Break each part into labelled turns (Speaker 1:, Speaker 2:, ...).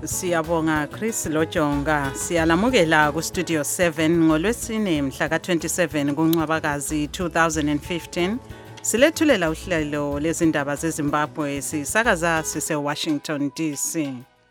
Speaker 1: Siyabonga Chris Lojonga. Siyalamukela ku Studio 7 ngolwesine mhla ka27 kuNcwabakazi 2015. Silethulela uhlelo lezindaba zeZimbabwe sisakaza sise Washington DC.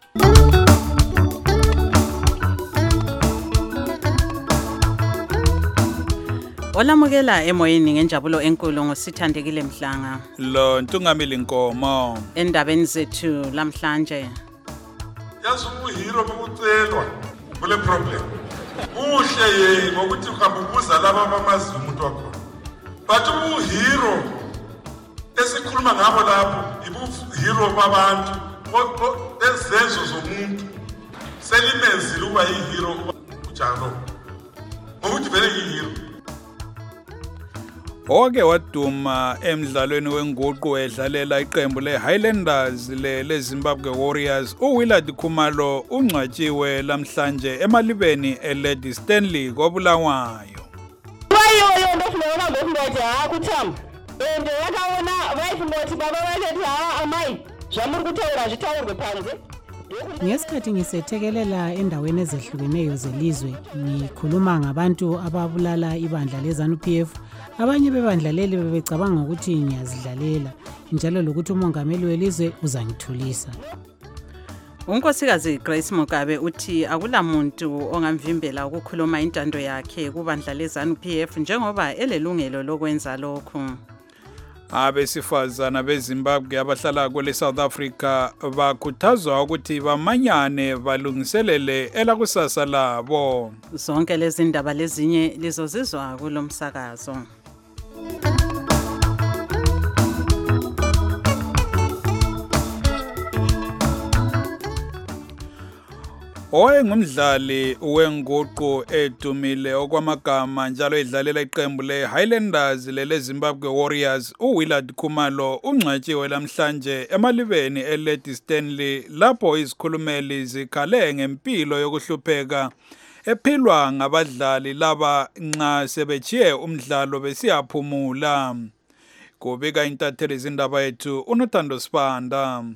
Speaker 1: Olamukela emoyeni ngenjabulo enkulu ngosithandekile Mhlanga.
Speaker 2: Lo Ntungamili Nkomo.
Speaker 1: Endabeni zethu lamhlanje.
Speaker 3: Yazi hero bokucelwa kule problem. Uhle ngokuthi uhambuza laba bamazi umuntu wakho. But hero esikhuluma ngabo lapho hero babantu ezenzo zomuntu selimenzile ukuba yihero ujalo. Ngokuthi vele yihero.
Speaker 2: Oke waduma emidlalweni wenguqu edlalela iqembu leHighlanders leZimbabwe Warriors uWillard Khumalo ungcwatshiwe lamhlanje emalibeni eLady Stanley koBulawayo.
Speaker 4: Wayo ndofuna ngokubaja akuthamba. Ndiyakaona bayifumbothi baba balethe amayi. Jamuri kuthawula zithawurwe phansi.
Speaker 5: Ngesikhathi ngisethekelela endaweni ezehlukeneyo zelizwe ngikhuluma ngabantu ababulala ibandla leZANU-PF. Abanye bebandla leli bebecabanga ukuthi ngiyazidlalela njalo lokuthi umongameli welizwe uzangithulisa.
Speaker 1: Unkosikazi Grace Mugabe uthi akulamuntu ongamvimbela ukukhuluma intando yakhe kubandla leZANU-PF njengoba elelungelo lokwenza lokho.
Speaker 2: Abesifazana beZimbabwe abahlala kwele South Africa bakhuthazwa ukuthi bamanyane balungiselele elakusasa labo.
Speaker 1: Zonke lezi ndaba lezinye lizozizwa kulomsakazo.
Speaker 2: Owayengumdlali wenguqu edumile okwamagama njalo edlalela iqembu leHighlanders leZimbabwe Warriors uWillard Khumalo ungcwatshiwe lamhlanje emalibeni eLady Stanley lapho izikhulumeli zikhale ngempilo yokuhlupheka ephilwa ngabadlali laba nxa sebechiye umdlalo besiyaphumula. Kubika intatheli izindaba yethu uNothando Sibanda.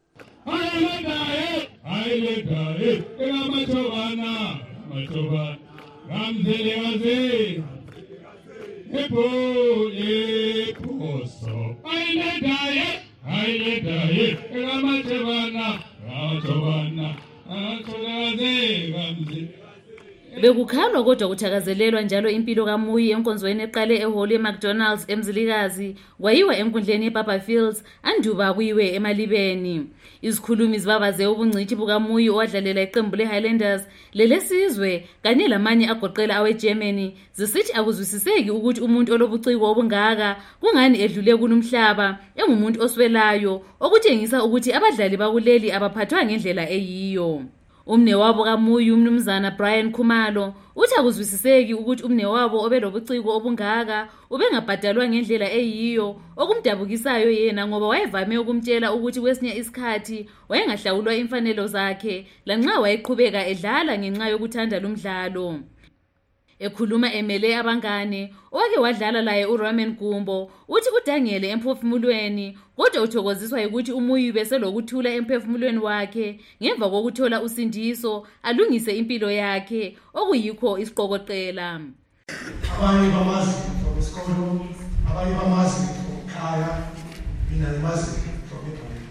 Speaker 6: Bekukhalwa kodwa kuthakazelelwa njalo impilo kaMuyi enkonzweni eqale eHall eMcDonald's eMzilikazi kwayiwa enkundleni eBaba Fields anduba kuyiwe emalibeni. Izikhulumi zibabaze ubungcithi bukaMuyi owadlalela iqembu leHighlanders lelesizwe kanye lamanye agoqela aweGermany zisithi akuzwisiseki ukuthi umuntu olobuciko obungaka kungani edlule kulumhlaba engumuntu oswelayo okutshengisa ukuthi abadlali bakuleli abaphathwa ngendlela eyiyo. Umnewabo kaMuyi umnumzana Brian Khumalo uthi akuzwisiseki ukuthi umnewabo obelobuciko obungaka ubengabhadalwa ngendlela eyiyo okumdabukisayo yena ngoba wayevame ukumtshela ukuthi kwesinye isikhathi wayengahlawulwa imfanelo zakhe lanxa wayeqhubeka edlala ngenxa yokuthanda lumdlalo. Ekhuluma emele abangane owake wadlala laye uRamen Gumbo uthi udangele emphefumulweni kodwa uthokoziswa ukuthi uMuyi beselokuthula emphefumulweni wakhe ngemva kokuthola usindiso alungise impilo yakhe okuyikho isiqokoqela.
Speaker 7: Abanye bamazi from isikolo, abanye bamazi ekhaya, mina ngimazi from eBhayibheli.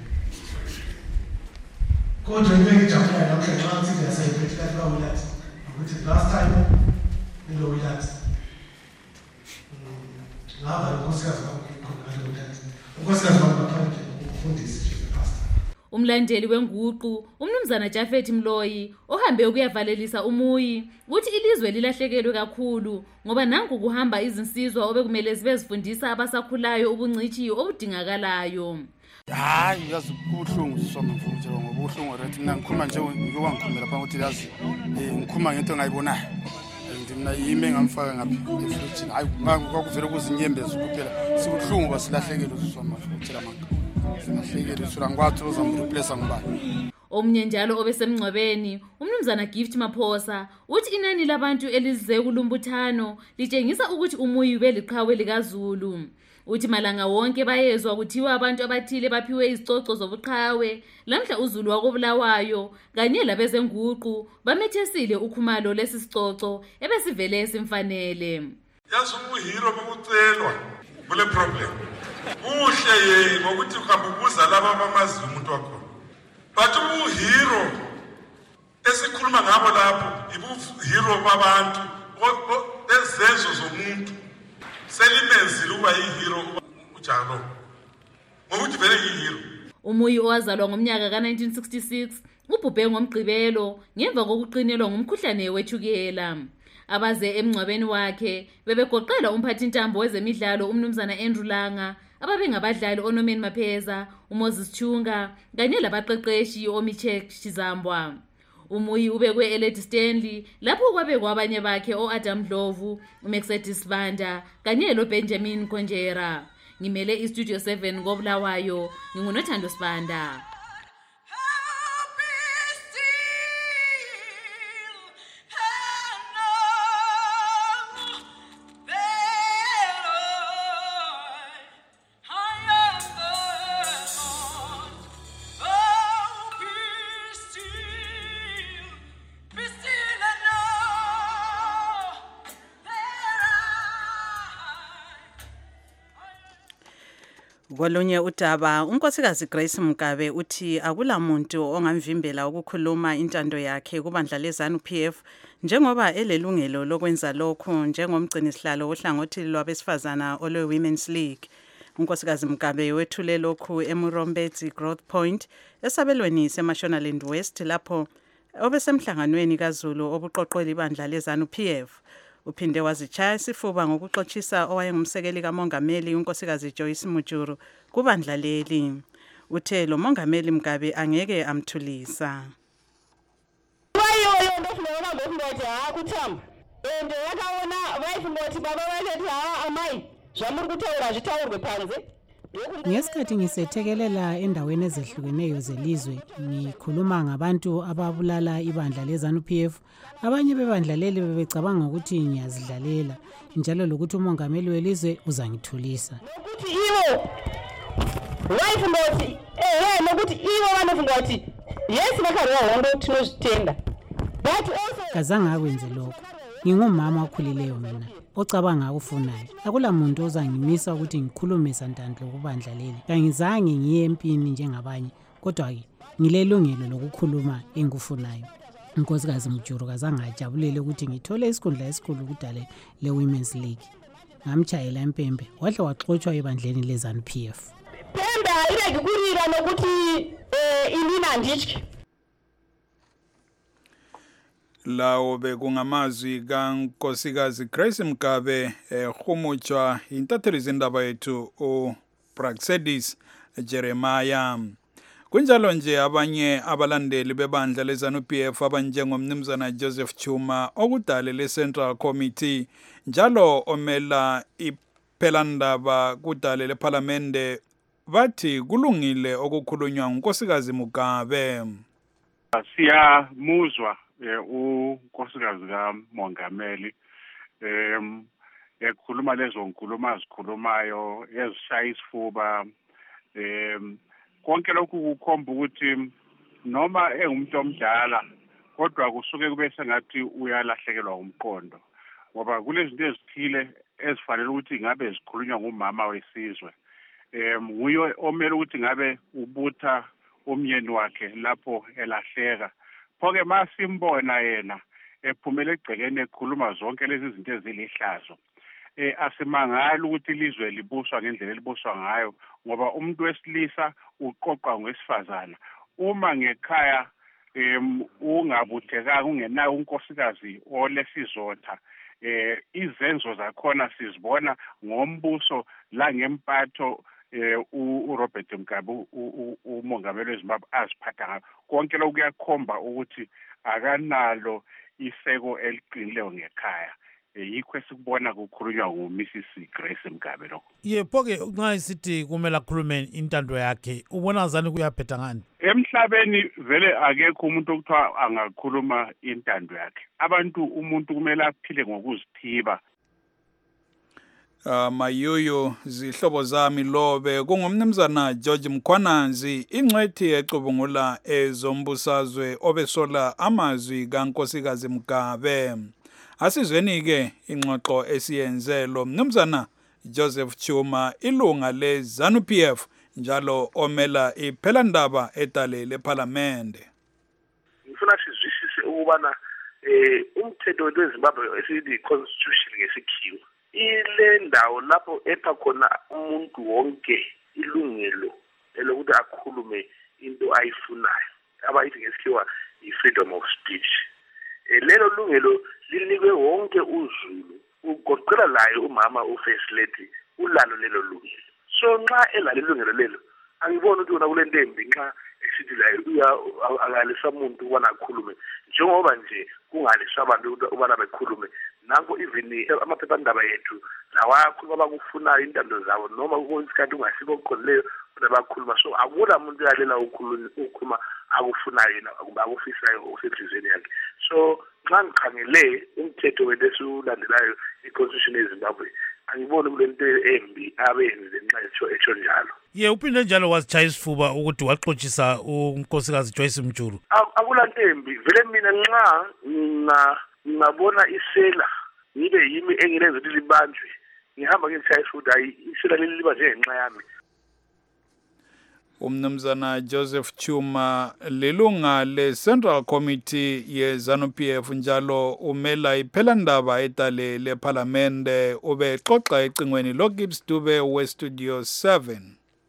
Speaker 7: Kodwa ngiyajabula namhla xa ngithi ngiyasayibetha kahle kaWillard ukuthi last time Willard. Ngaba unkosikazi ukufundisa pastor.
Speaker 6: Umlandeli wenguqu umnumzana Jafet Mloyi ohambe ukuyavalelisa uMuyi uthi ilizwe lilahlekelwe kakhulu ngoba nanku kuhamba izinsizwa obekumele zibe zifundisa abasakhulayo ubungcithi obudingakalayo.
Speaker 8: Hayi yazi kubuhlungu sisoma mfuthu ngoba ubuhlungu rethi mina ngikhuluma nje ngokwangikhulumela phambi ukuthi yazi ngikhuluma ngento engayibonayo. Mina yime ngamfaka ngaphi efridge hayi kwakuvela kuzinyembezi kuphela sikuhlungu basilahlekelwe sisoma futhi lamanga silahlekelwe sura ngwathi uzamreplace ngubani.
Speaker 6: Omnye njalo obesemngcwabeni umnumzana Gift Maphosa uthi inani labantu elize kulumbuthano litshengisa ukuthi uMuyi beliqhawe likaZulu. Uthi malanga wonke bayezwa kuthiwa abantu abathile baphiwe izicoco zobuqhawe, lamhla uZulu wakobulawayo kanye labezenguqu bamethesile ukhumalo lesi sicoco ebesivele simfanele.
Speaker 3: Yazi ubuhero bokucelwa kule problem. Kuhle yena ngokuthi uhamba ubuza laba abamazi umuntu wakho. But ubuhero esikhuluma ngabo lapho ibuhero babantu ezenzo zomuntu. Selimenzile ukuba yihero ujalo. Ngokuthi vele yihero.
Speaker 6: Umuyi owazalwa ngomnyaka ka-1966 ubhubhe ngomgqibelo ngemva kokuqinelwa ngumkhuhlane wethukela. Abaze emngcwabeni wakhe bebegoqela umphathintambo wezemidlalo umnumzana Andrew Langa, ababengabadlali oNomeni Mapheza, uMoses Chunga kanye labaqeqeshi oMichek Chizambwa. Umuyi ubekwe eLady Stanley lapho kwabekwa abanye bakhe oAdam Dlovu, uMaxedis Banda kanye loBenjamin Konjera. Ngimele iStudio 7 ngobulawayo, ngingunothando Sibanda.
Speaker 1: Kolunye udaba unkosikazi Grace Mugabe uthi akulamuntu ongamvimbela ukukhuluma intando yakhe kubandla leZANU PF njengoba elelungelo lokwenza lokho njengomgcinisihlalo ohlangothi lwabesifazana olwe Women's League. Unkosikazi Mugabe wethule lokhu eMurombezi Growth Point esabelweni seMashonaland West lapho obesemhlanganweni kaZulu obuqoqweli bandla leZANU PF. Uphinde wazichaya isifuba ngokuxoxisa owayengumsekeli kamongameli unkosikazi Joyce Mujuru kubandla leli. Uthe lo mongameli Mugabe angeke amthulisa.
Speaker 4: Wayo ndofuna ngokuthi akuthamba. Ende yakaona bayifumbothi baba balethe amayi. Jamuri kuthaura zvitaurwe phansi.
Speaker 5: Ngesikhathi ngisethekelela endaweni ezehlukeneyo zelizwe ngikhuluma ngabantu ababulala ibandla leZANU PF, abanye bebandla leli bebecabanga ukuthi ngiyazidlalela njalo lokuthi umongameli welizwe uzangithulisa.
Speaker 4: Ukuthi iwo wayifumbothi nokuthi iwo banofungwathi yes makhari wonke tinozitenda. But also
Speaker 5: kazange akwenze lokho. Ngingumama okhulileyo mina ocabanga ukufunayo. Akula muntu ozangimisa ukuthi ngikhulume santandlo kubandla leli. Kangizange ngiye empini njengabanye, kodwa ke ngilelungelo lokukhuluma engikufunayo. Unkosikazi Mujuru kazange ajabulele ukuthi ngithole isikhundla esikhulu kudale leWomen's League. Ngamchayela impembe wahle waxoxwa ebandleni leZANU PF.
Speaker 4: Pembe ayikukurira nokuthi inina nditshi.
Speaker 2: Lawo bekungamazwi kankosikazi Grace Mugabe khumutshwa intatheli zindaba yethu uBraxedis Jeremiah. Kunjalo nje abanye abalandeli bebandla leZANU PF abanjengomnumzana Joseph Chuma okudale leCentral Committee njalo omela iphelandaba kudale leParliamente bathi kulungile okukhulunywa ngunkosikazi Mugabe.
Speaker 9: Siyamuzwa unkosikazi kamongameli ekhuluma lezo nkulumo azikhulumayo ezishaya isifuba konke lokhu kukhomba ukuthi noma engumuntu omdala kodwa kusuke kube sengathi uyalahlekelwa umqondo ngoba kulezinto ezithile ezifanele ukuthi ngabe zikhulunywa ngumama wesizwe nguye omele ukuthi ngabe ubutha umyeni wakhe lapho elahleka. Phoke masimbona yena ephumele egcekeni ekhuluma zonke lezi zinto ezilihlazo. Asimangala ukuthi ilizwe libuswa ngendlela elibuswa ngayo ngoba umuntu wesilisa uqoqwa ngwesifazana. Uma ngekhaya ungabuthekanga ungenayo unkosikazi olesizotha izenzo zakhona sizibona ngombuso la ngempatho uRobert Mugabe umongameli weZimbabwe aziphatha ngayo. Konke lokhu kuyakhomba ukuthi akanalo iseko eliqinileyo ngekhaya. Yikho esikubona kukhulunywa nguMrs Grace Mugabe lokho.
Speaker 10: Yepho-ke nxa isithi kumele akhulume intando yakhe ubona zani kuyaphetha ngani?
Speaker 9: Emhlabeni vele akekho umuntu okuthiwa angakhuluma intando yakhe. Umuntu kumele aphile ngokuzithiba.
Speaker 2: Mayuyu zihlobo zami lobe kungumnumzana George Mkhwananzi ingcwethi ecubungula ezombusazwe obesola amazwi kaNkosikazi Mgabe. Asizweni ke ingxoxo esiyenze lo mnumzana Joseph Chuma ilunga leZANU-PF njalo omela iphelandaba etale leParliament.
Speaker 11: Ngifuna sizwisise ukubana umthetho weZimbabwe esithi constitution ngesikhiwa ile ndawo lapho epha khona umuntu wonke ilungelo elokuthi akhulume into ayifunayo abayithi ngesikhiwa i-freedom of speech. Lelo lungelo linikwe wonke uZulu ugoqela layo umama uFirst Lady ulalo lelo lungelo. So nxa elalo lungelo lelo angiboni ukuthi kule ntembi nxa esithi layo akalisa umuntu ubana akhulume njengoba nje kungalisa abantu ubana bekhulume nanko even amaphephandaba yethu lawakhuluma abakufunayo intando zabo noma kusikhathi ungasiko okuqondileyo bakhuluma. So akula umuntu uyalela ukukhuluma akufunayo yena akufisayo osenhlizweni yakhe. So nxa ngikhangele umthetho wethu i-constitution yeZimbabwe angiboni kule nto embi abenzi nxa etsho njalo.
Speaker 10: Uphinde njalo wazitshaya isifuba ukuthi waxoxisa unkosikazi Joyce Mjulu.
Speaker 11: Akula nto embi vele mina nxa ngabona isela ngibe yimi engilenza ukuthi libanjwe ngihamba ngitshaya isifuba hayi isela leliba njengenxa yami.
Speaker 2: Umnumzana Joseph Chuma lilunga le-Central Committee ye-ZANU-PF njalo umela iphelandaba etale leParliament ube xoxa ecingweni loGibbs Dube we-Studio 7.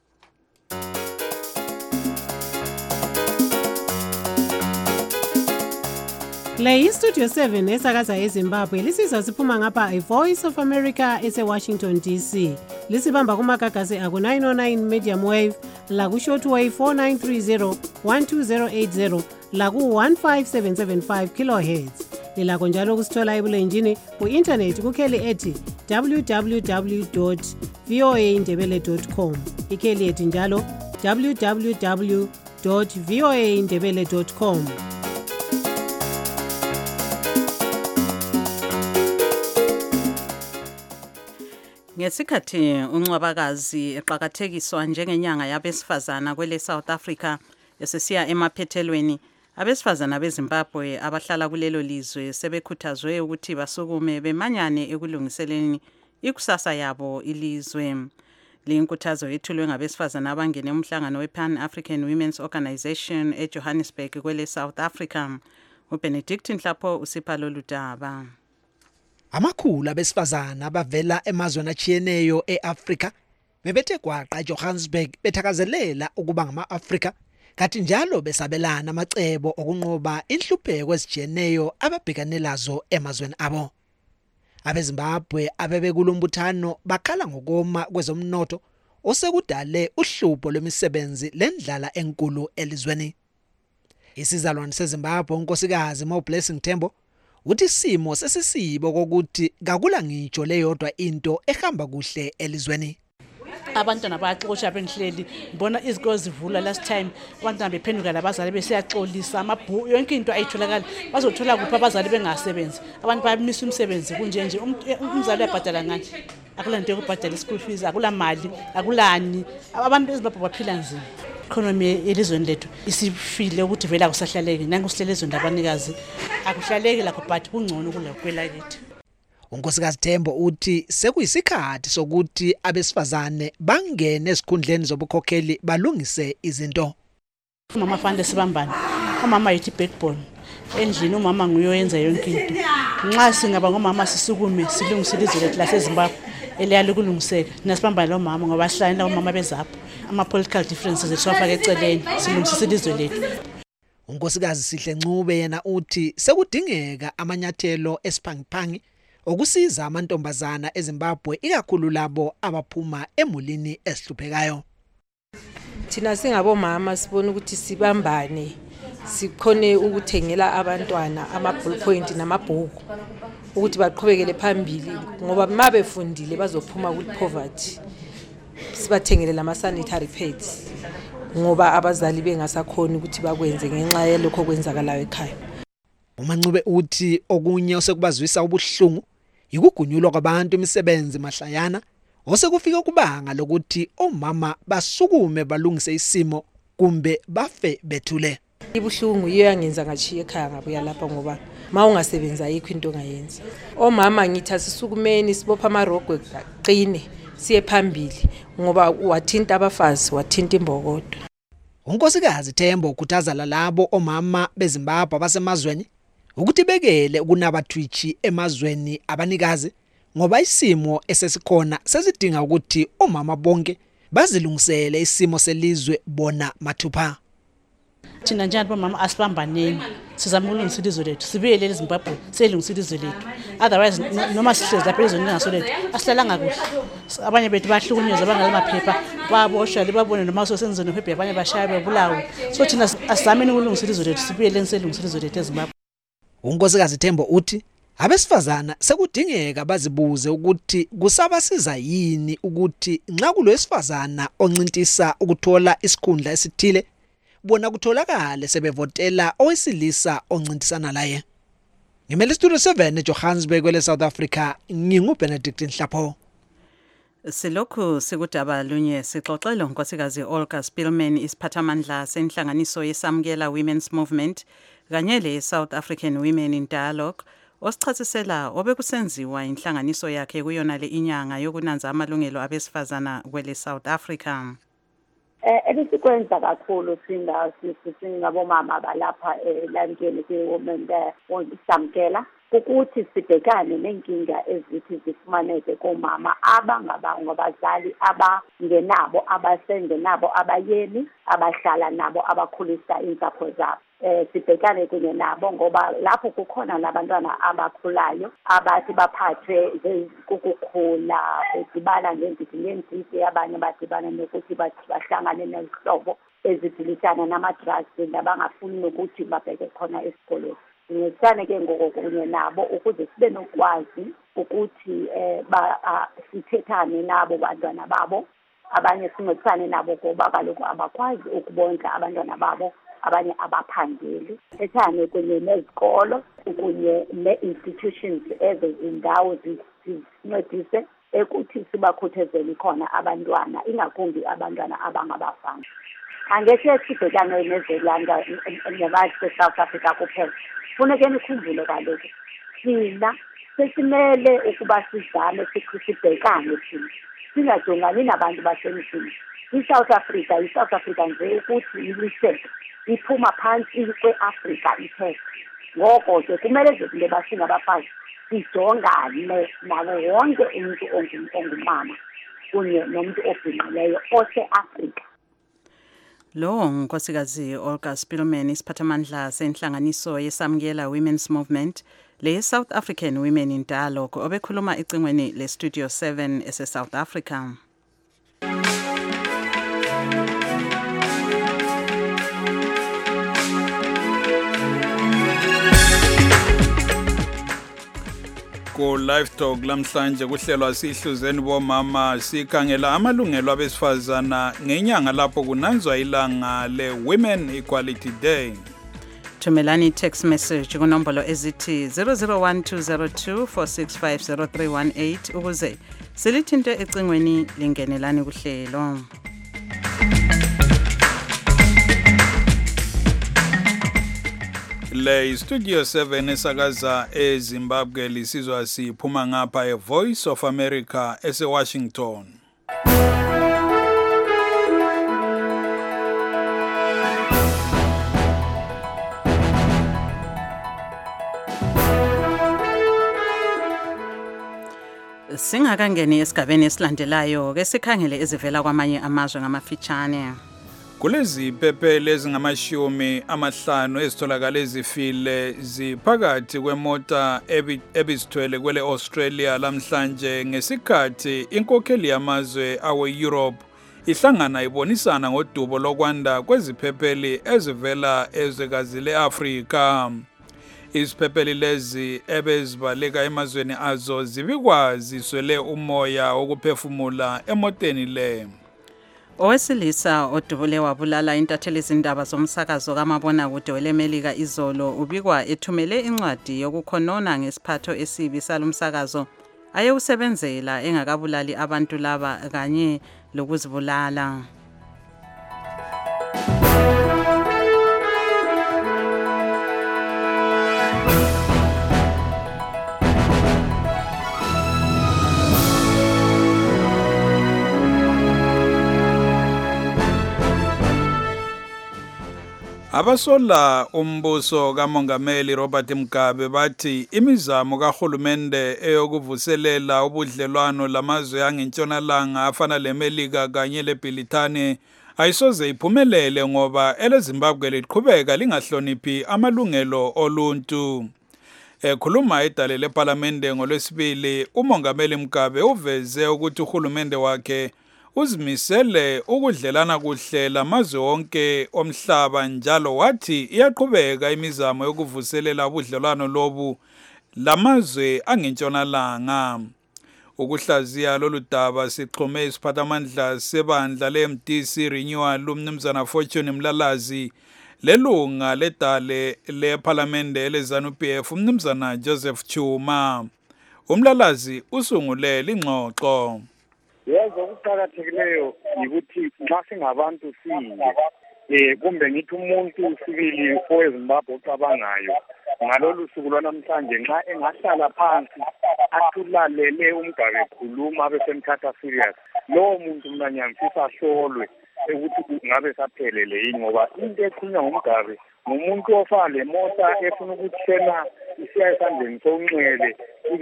Speaker 5: Le iStudio 7 esakaza eZimbabwe lisizwa siphuma ngapha iVoice of America ese-Washington DC. Lisibamba kumagagasi aku-909 medium wave, laku-shortwave 4930 12080, laku-15775 kilohertz. Lilakho njalo kusithola ebulenjini ku-internet kukheli ethi www.voaindebele.com. Ikheli ethi njalo www.voaindebele.com.
Speaker 1: Ngesikhathi uNcwabakazi eqhakathekiswa njengenyanga yabesifazana kwele South Africa esesiya emaphethelweni, abesifazana beZimbabwe abahlala kulelo lizwe sebekhuthazwe ukuthi basukume bemanyane ekulungiseleni ikusasa yabo ilizwe. Linkuthazo yethulwe ngabesifazana abangene umhlangano wePan African Women's Organization eJohannesburg kwele South Africa. uBenedict Nhlapho usipha lolu daba.
Speaker 12: Amakhulu abesifazana abavela emazweni achiyeneyo eAfrika bebethe gwaqa eJohannesburg bethakazelela ukuba ngama-Afrika kanti njalo besabelana amacebo okunqoba inhlupheko ezijiyeneyo ababhekane lazo emazweni abo. AbeZimbabwe abebekulombuthano bakhala ngokoma kwezomnotho osekudale uhlupho lwemisebenzi lendlala enkulu elizweni. Isizalwane seZimbabwe unkosikazi MoBlessing Tembo uthi isimo sesisibo kokuthi kakula ngitsho leyodwa into ehamba kuhle elizweni.
Speaker 13: Abantwana bayaxoxa benhleli mbona izikolo zivula last time abantwana bephenduka labazali besiyaxolisa amabhuku yonke into ayitholakala bazothola kuphi abazali bengasebenzi abantu bayamisa umsebenzi kunje nje umzali uyabhadala ngani akula nto yokubhadala school fees akula mali akulani abantu eZimbabwe baphila nzima. Economy elizweni lethu isifile ukuthi vela kusahlaleke nangu sihlelezo ndabanikazi akuhlaleke lakho but kungcono kulekwela kithi.
Speaker 12: Unkosikazi Tembo uthi sekuyisikhathi sokuthi abesifazane bangene esikhundleni zobukhokheli balungise izinto.
Speaker 13: Umama fanele sibambane. Umama yithi backbone. Endlini umama nguyoyenza yonke into. Nxa singaba ngomama sisukume silungise ilizwe lethu laseZimbabwe eliyalo kulungiseka. Nasibambane lo mama ngoba sihlala umama bezapho. Ama political differences etshafaka eceleni silungise ilizwe lethu.
Speaker 12: Unkosikazi Sihle Ncube yena uthi sekudingeka amanyathelo esiphangiphangi okusiza amantombazana eZimbabwe ikakhulu labo abaphuma emulini esihluphekayo.
Speaker 14: Thina singabomama sibona ukuthi sibambane sikhone ukuthengela abantwana ama-ballpoint namabhuku ukuthi baqhubekele phambili ngoba mabefundile bazophuma ku-poverty. Sibathengele lama-sanitary pads ngoba abazali bengasakhona ukuthi bakwenze ngenxa yalokho kwenzakalayo ekhaya.
Speaker 12: uMancube uthi okunye osekubazwisa ubuhlungu ikugunyulwa kwabantu imisebenzi mahlayana osekufika kubanga lokuthi omama basukume balungise isimo kumbe bafe bethule.
Speaker 14: Ibuhlungu iyo yangenza ngachiye ekhaya ngabuya lapha ngoba mawungasebenza ayikho into ongayenza. Omama ngithi asisukumeni sibopha amarogwe qine siye phambili ngoba wathinta abafazi wathinta imbokodo.
Speaker 12: Unkosikazi Thembo ukhuthaza lalabo omama beZimbabwe abasemazweni ukuthi bekele ukunabathwichi emazweni abanikazi ngoba isimo esesikhona sesidinga ukuthi omama bonke bazilungisele isimo selizwe bona mathupha.
Speaker 13: Thina njalo mama asibambaneni sizama ukulungisa ilizwe lethu sibuyele eZimbabwe selungisa ilizwe lethu otherwise noma sihlezi lapha ezweni lingasolethu asilalanga kuhle abanye bethu bahlukunyezwa bangalamaphepha baboshwa libabone noma sosenzweni phepha abanye bashaya bebulawo so thina asizameni ukulungisa ilizwe lethu sibuyele selungisa ilizwe lethu eZimbabwe.
Speaker 12: Unkosikazi Thembo uthi abesifazana sekudingeka bazibuze ukuthi kusabasiza yini ukuthi nxa kulowesifazana oncintisa ukuthola isikhundla esithile bona kutholakala sebevotela owesilisa oncintisana laye. Ngimele Studio 7 eJohannesburg kwele South Africa nginguBenedict Nhlapho.
Speaker 1: Silokhu sikudaba lunye sixoxela unkosikazi Olga Spillman isiphathamandla senhlanganiso yesamukela Women's Movement kanye le South African Women in Dialogue osichasisela obekusenziwa inhlanganiso yakhe kuyona le inyanga yokunanza amalungelo abesifazana kwele South Africa.
Speaker 15: Ebisikwenza kakhulu singabomama balapha elandweni kwi-women samkela ukuthi sibhekane nenkinga ezithi zifumaneke komama abangabazali abangenabo abasengenabo abayeni abahlala nabo abakhulisa insapho zabo. Sibhekane kunye nabo ngoba lapho kukhona nabantwana abakhulayo abathi baphathwe ukukhula bedibana ngenziki abanye badibana nokuthi bahlangane nezihlobo ezidilishana nama-drugs nabangafuni nokuthi babheke khona esikoleni. Ngisane ke ngokunye nabo ukuze sibe nokwazi ukuthi sithethane nabo bantwana babo abanye sincedisane nabo ngoba kaloku abakwazi ukubondla abantwana babo abanye abaphangeli ethane kunye nezikolo kunye ne-institutions ezindawo zincedise ekuthi sibakhuthazele khona abantwana ingakumbi abantwana abangabafana. Angeke sibhekane neZelanda nabantu South Africa kuphela. Funeke nikhumbule kaloku thina sesimele ukuba sizame sibhekane thina singajongani nabantu basemzini. I-South Africa nje ukuthi iliseke iphuma phansi kwe-Afrika ithethe. Ngoko ke kumele nje basingabafazi sijongane nawo wonke umuntu ongumama kunye nomuntu obhinqileyo ose-Afrika.
Speaker 1: Lo nkosikazi Olga Spillman isiphathamandla senhlanganiso yesamukela Women's Movement le South African Women in Dialogue obekhuluma ecingweni le Studio 7 ese South Africa.
Speaker 2: Ku live talk lamhlanje kuhlelwa sihluzeni bomama sikhangela amalungelo abesifazana ngenyanga lapho kunanzwa ilanga le Women Equality Day.
Speaker 1: Thumelani text message kunombolo ezithi 001202465038 ukuze silithinte ecingweni lingenelani kuhlelo.
Speaker 2: Le Studio 7 esakaza eZimbabwe lisizwa siphuma ngapha eVoice of America eseWashington.
Speaker 1: Singakangeni esigabeni esilandelayo ke sikhangele ezivela kwamanye amazwe ngamafitshane.
Speaker 2: Kulezi phephe ezingamashumi amahlanu ezitholakala ezifile ziphakathi kwemota ebizithwele kwele Australia lamhlanje ngesikhathi inkokheli yamazwe awe-Europe ihlangana ibonisana ngodubo lokwanda kweziphepheli ezivela ezwekazi le-Afrika. Iziphepheli lezi ebezibaleka emazweni azo zibikwazi swele umoya wokuphefumula emoteni le.
Speaker 1: Owesilisa odubule wabulala intatheli izindaba zomsakazo kamabona kude welemelika izolo ubikwa ethumele incwadi yokukhonona ngesiphatho esibi salumsakazo ayewusebenzela engakabulali abantu laba kanye lokuzibulala.
Speaker 2: Abasola umbuso kaMongameli Robert Mugabe bathi imizamo kahulumende eyokuvuselela ubudlelwano lamazwe angentshonalanga afana leMelika kanye leBrithani ayisoze iphumelele ngoba eleZimbabwe liqhubeka lingahloniphi amalungelo oluntu. Ekhuluma edale leParlamente ngoLwesibili, uMongameli Mugabe uveze ukuthi uhulumende wakhe uzimisele ukudlelana kuhle lamazwe wonke omhlaba njalo wathi iyaqhubeka imizamo yokuvuselela ubudlelwano lobu lamazwe angentshonalanga. Ukuhlaziya lolu daba sixhume isiphathamandla sebandla leMDC Renewal uMnumzana Fortune Mlalazi lelunga ledale leParlamente eleZANU-PF uMnumzana Joseph Chuma. Umlalazi usungule ingxoxo.
Speaker 16: Yebo ukuqhakathekileyo ukuthi nxa singabantu sinye kumbe ngithi umuntu sibili oweZimbabwe ocabangayo ngalolu suku lwanamhlanje nxa engahlala phansi athulalele uMgabe ekhuluma besemthatha serious lowo muntu mina ngiyamfisa ahlolwe ukuthi ngabe saphelele yini ngoba into ekhulunywa nguMgabe ngumuntu ofana lemota efuna ukuthena isiya esandleni sonxele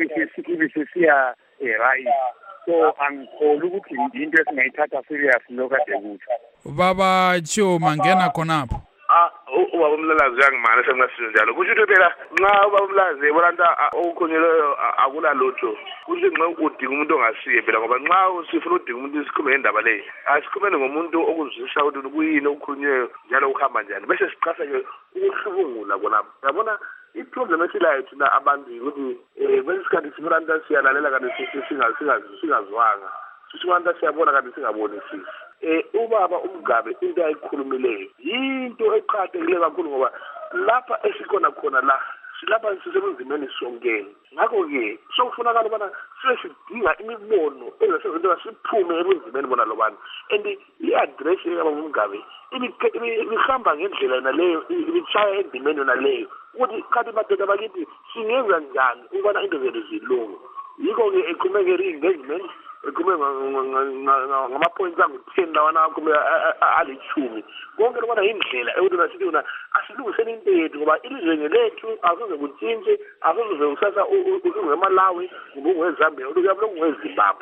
Speaker 16: ibisisiya right. So angikholwa ukuthi into esingayithatha serious lokade kuthi.
Speaker 2: Baba Chuma ngena khonapho.
Speaker 11: Ubaba Mlalazi uyangimana sengasizwe njalo. Kusho ukuthi phela nxa ubaba Mlalazi ebonanta okukhonyeleyo akula lutho. Kusho nxa udinga umuntu ongasiye phela ngoba nxa sifuna udinga umuntu isikhulume ngendaba leyo. Asikhulumele ngomuntu okuzwisisa ukuthi kuyini okukhonyeyo njalo ukuhamba njani. Bese siqasa ke ukuhlubungula konapho. Yabona iproblem esilayo thina abantu ukuthi kwesikhathi sibolanta siyalalela kanti singazwanga. Sibolanta siyabona kanti singabonisisi. Ubaba uMgabe into ayikhulumileyo into eqhakathekile kakhulu ngoba lapha esikhona khona la silapha sisebenzimeni sonkeni. Ngakho-ke sokufunakala ubana sesidinga imibono ezesezinto siphume ebunzimeni bona lobani and i-address yaba uMgabe ibihamba ngendlela yona leyo ibishaya endimeni yona leyo ukuthi kanti madoda bakithi singenza njani ukubana into zethu zilunge. Yikho-ke ekhulumeke i-engagement ekhulume ngama-points angu-10 lawana akhulume ali-10 konke lokubana yindlela ekuthi nasithi yona asilungiseni into yethu ngoba ilizwe ngelethu akuze kutshintshe akuze usasa ungeMalawi kumbe ungeZambia uyabe ungeZimbabwe.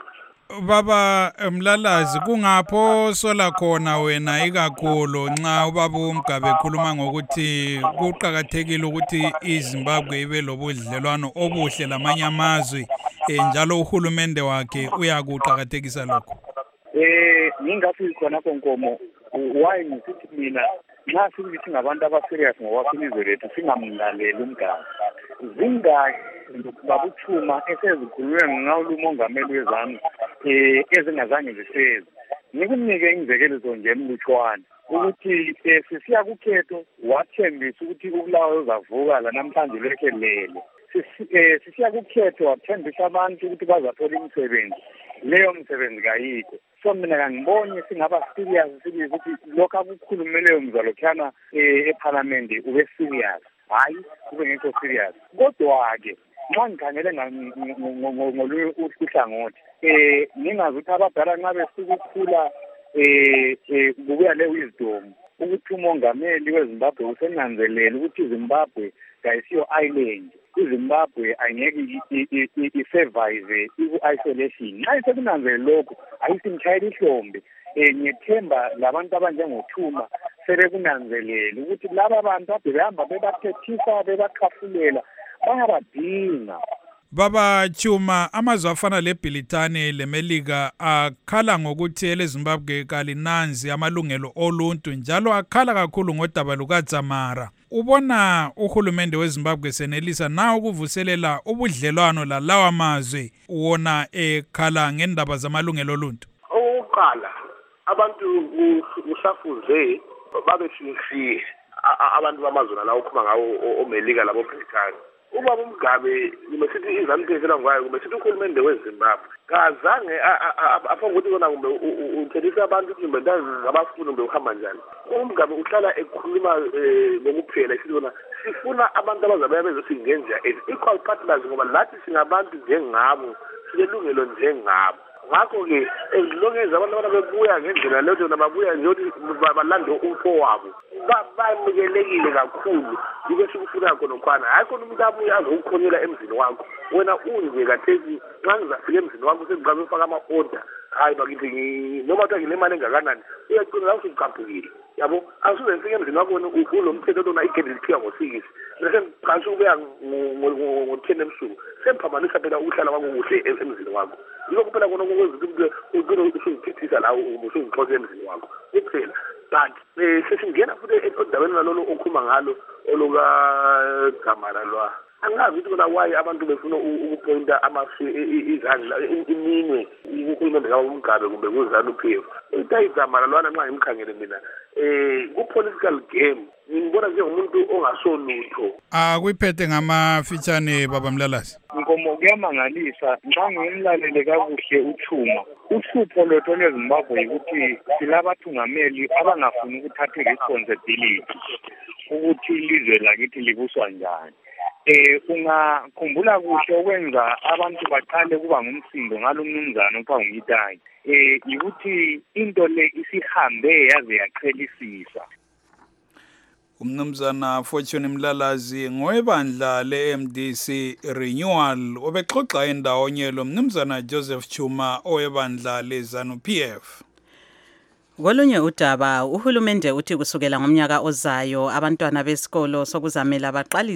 Speaker 2: Baba Mlalazi kungapho sola khona wena ikakhulu nxa ubaba uMgabe ekhuluma ngokuthi kuqhakathekile ukuthi iZimbabwe ibe lobudlelwano obuhle lamanye amazwe njalo uhulumende wakhe uyakuqhakathekisa lokho.
Speaker 16: Ngingafiki khona konkomo why ngisithi mina nxa sithi ngabantu abaserious ngokwakho ilizwe lethu singamlaleli uMgabe. Zingaki babuthuma esezikhulunywe ngawulu umongameli wezami ezingazange ziseze. Ngikunike imizekeliso nje emlutshwana ukuthi sisiya kukhetho wathembisa ukuthi ubulawayo uzavuka la namhlanje lekhe lele. Sisiya kukhetho wathembisa abantu ukuthi bazathola imisebenzi leyo msebenzi kayikho. So mina ngangibonye singaba serious sibize ukuthi lokho akukhulumeleyo mzalokhana eParlamente ube serious hayi kube ngekho serious. Kodwa-ke nxa ngikhangele ngolunye uhlangothi ngingazi ukuthi abadala nxa besuka ukukhula kubuya le-wisdom ukuthi umongameli weZimbabwe usenanzelela ukuthi iZimbabwe kayisiyo island. iZimbabwe angeke isurvive iku-isolation. Nxa sekunanzele lokho ayisimtshayela ihlombe. Ngiyethemba labantu abanjengoThuma sebekunanzelela ukuthi laba bantu ade behamba bebaphethisa bebakhafulela bayabadinga.
Speaker 2: Baba Chuma, amazwe afana leBrithani leMelika akhala ngokuthi eleZimbabwe kalinanzi amalungelo oluntu njalo akhala kakhulu ngodaba lukaDzamara. Ubona uhulumende weZimbabwe senelisa na ukuvuselela ubudlelwano lalawa mazwe wona ekhala ngendaba zamalungelo oluntu?
Speaker 11: Oqala abantu usafuze babe sinsiye abantu bamazwe lawo ukhuluma ngawo oMelika labo Brithani ubaba uMgabe kumesithi izamphezela ngayo kumesithi uhulumende weZimbabwe kazange afanga ukuthi kona kumbe uthelisa abantu ukuthi kumbe ngabafuni kumbe uhamba njani. uMgabe uhlala ekhuluma ngokuphela esithi kona sifuna abantu abazabe bezosingenza equal partners ngoba lathi singabantu njengabo silelungelo njengabo. Ngakho-ke ezilongeza abantu ababebuya ngendlela leyo nababuya nje ukuthi balande umfo wabo bamukelekile kakhulu yike sikufuna khona khona hayi khona umuntu abuya azokukhonyela emzini wakho wena unje kathesi xa ngizafika emzini wakho sengiqala ufaka ama-order hayi bakithi noma kuthiwa nginemali engakanani uyagcina la usucaphukile yabo asuze ngifike emzini wakho wena ulo mthetho lona igedi liphiwa ngo-6 bese ngiqalisa ukubuya ngo-10 ebusuku semphambanisa phela ukuhlala kwakho kuhle emzini wakho yiko kuphela khona ukwenza ukuthi ugcine usungiphithisa la usungixosa emzini wakho kuphela. But sesingena futhi odabeni nalolo okhuluma ngalo olukagama lwa angazi ukuthi kona why abantu befuna ukupointa izandla iminwe uhulumende kaMgabe kumbe kuZANU-PF igama lwana nxa ngimkhangele mina ku-political game ngibona njengomuntu ongasonutho.
Speaker 2: Kuyiphethe ngamafitshane baba Mlalasi.
Speaker 16: Nkomo kuyamangalisa nxa ngimlalele kakuhle uThuma uhlupho lwethu leZimbabwe ukuthi silabathungameli abangafuni ukuthatha responsibility ukuthi ilizwe lakithi libuswa njani. Ungakhumbula kuhle okwenza abantu baqale kuba ngumsindo ngalo mnumzana opha ngitaki ukuthi into le isihambe yaze yaqhelisisa.
Speaker 2: Umnumzana Fortune Mlalazi ngowebandla le-MDC Renewal obexoxa endawonye lo mnumzana Joseph Chuma owebandla le-ZANU-PF.
Speaker 1: Kolunye udaba uhulumende uthi kusukela ngomnyaka ozayo abantwana besikolo sokuzamela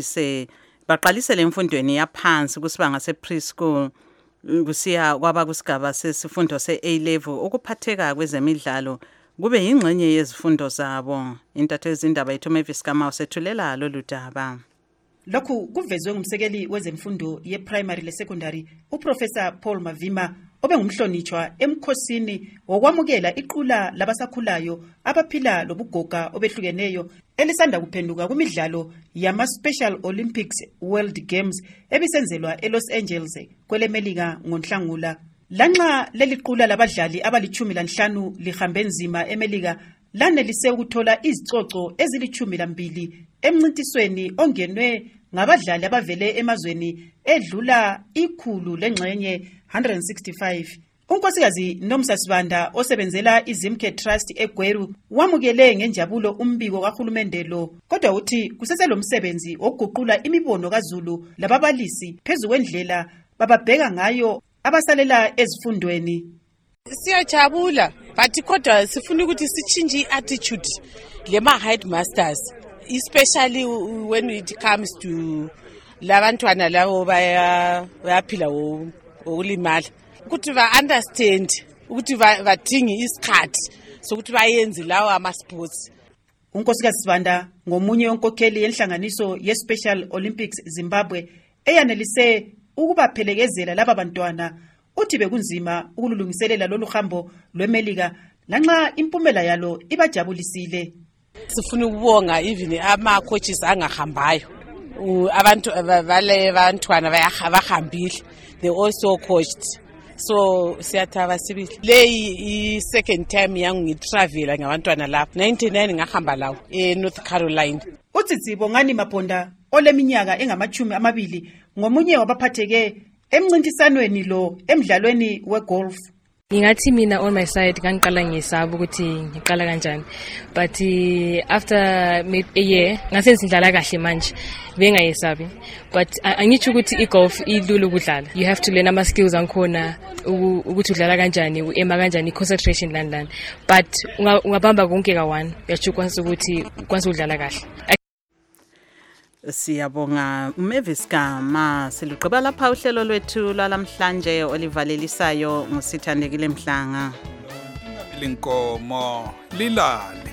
Speaker 1: baqalisele emfundweni yaphansi kusibanga se-preschool kusiya kwaba kusigaba sesifundo se-A level ukuphatheka kwezemidlalo kube yingxenye yezifundo zabo. Intatheli indaba yethu Mavis Kamau sethulela lolu daba.
Speaker 17: Lokhu kuvezwe ngumsekeli wezemfundo ye-primary le-secondary uProfessor Paul Mavima obengumhlonitshwa emkhosini wokwamukela iqula labasakhulayo abaphila lobugoga obehlukeneyo elisanda kuphenduka kumidlalo yama-Special Olympics World Games ebisenzelwa eLos Angeles kwelemelika ngoNhlangula. Lanxa leli qula labadlali abali-15 lihambe nzima emelika lanelise ukuthola izicoco ezili-12 emncintisweni ongenwe ngabadlali abavele emazweni edlula ikhulu lengxenye 165. Unkosikazi Nomsa Sibanda osebenzela iZimke Trust eGweru wamukele ngenjabulo umbiko kahulumende lo kodwa uthi kuseselomsebenzi wokuguqula imibono kaZulu lababalisi phezu kwendlela bababheka ngayo abasalela ezifundweni.
Speaker 18: Siyajabula but kodwa sifuna ukuthi sichinje i-attitude lema-headmasters especially when it comes to labantwana labo bayaphila ngokulimala ukuthi ba-understand ukuthi badinge isikhathi sokuthi bayenze lawo ama-sports.
Speaker 17: Unkosikazi Sibanda ngomunye wenkokheli yenhlanganiso ye-Special Olympics Zimbabwe eyanelise ukubaphelekezela laba bantwana uthi bekunzima ukulungiselela lolu hambo lwemelika lanxa impumela yalo ibajabulisile.
Speaker 18: Sifuna ukubonga even ama-coaches angahambayo abantu bantwana bahambile they also coached so siyathaba sibili. Leyi i-second time yangu ngitravela ngabantwana lapho 99 ngahamba lawo eNorth Carolina.
Speaker 17: Utsitsibo ngani Maponda oleminyaka engama-20 ngomunye wabaphatheke emncintisanweni lo emidlalweni wegolf.
Speaker 19: Ngingathi mina on my side kangiqala ngisaba ukuthi ngiqala kanjani but after maybe a year ngasenze indlala kahle manje bengayesabi but angithi ukuthi igolf ilula ukudlala. You have to learn ama skills ankhona ukuthi udlala kanjani uema kanjani concentration lan but ungabamba konke ka1 uyachukwanisa ukuthi ukwazi udlala kahle.
Speaker 1: Siyabonga Mavis Kama siluqaba lapha uhlelo lwethu lwalamhlanje olivalelisayo ngusithandekile Mhlanga.
Speaker 2: Linkomo lilale.